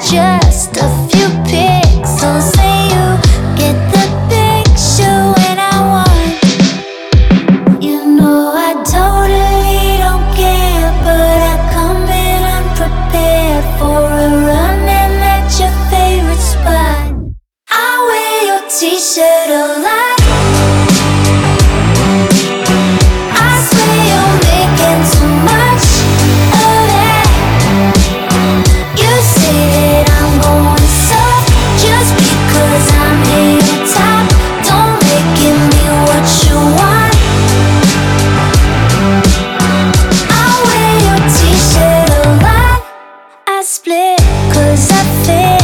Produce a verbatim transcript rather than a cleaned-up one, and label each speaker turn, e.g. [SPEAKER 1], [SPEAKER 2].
[SPEAKER 1] just a few pixels. Say you get the picture when I want. You know I totally don't care, but I come in unprepared for a run and at your favorite spot. I wear your t-shirt a lot. I swear you're making too much of that. You say that I'm going soft just because I'm here top. Don't make me what you want. I wear your t-shirt a lot. I split cause I feel